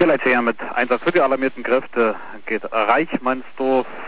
Leitseher mit Einsatz für die alarmierten Kräfte geht Reichmannsdorf